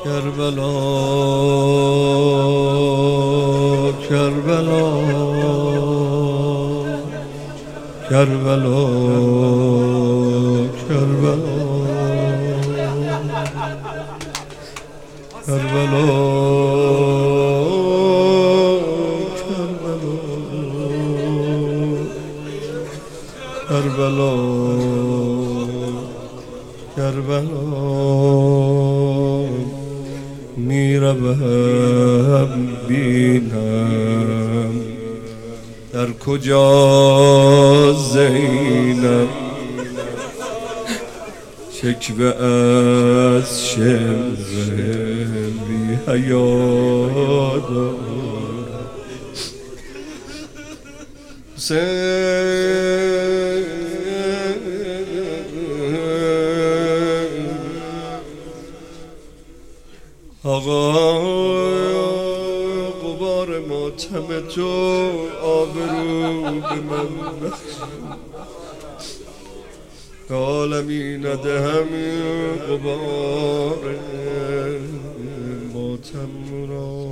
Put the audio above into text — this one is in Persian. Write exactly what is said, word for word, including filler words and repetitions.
کربلا کربلا کربلا کربلا کربلا کربلا کربلا میروم بینم در کجا زینب شکوه از شمر بی حیا دارد آقا غبار ماتم تو آبرو به من عالمی ندهم غبار ماتم را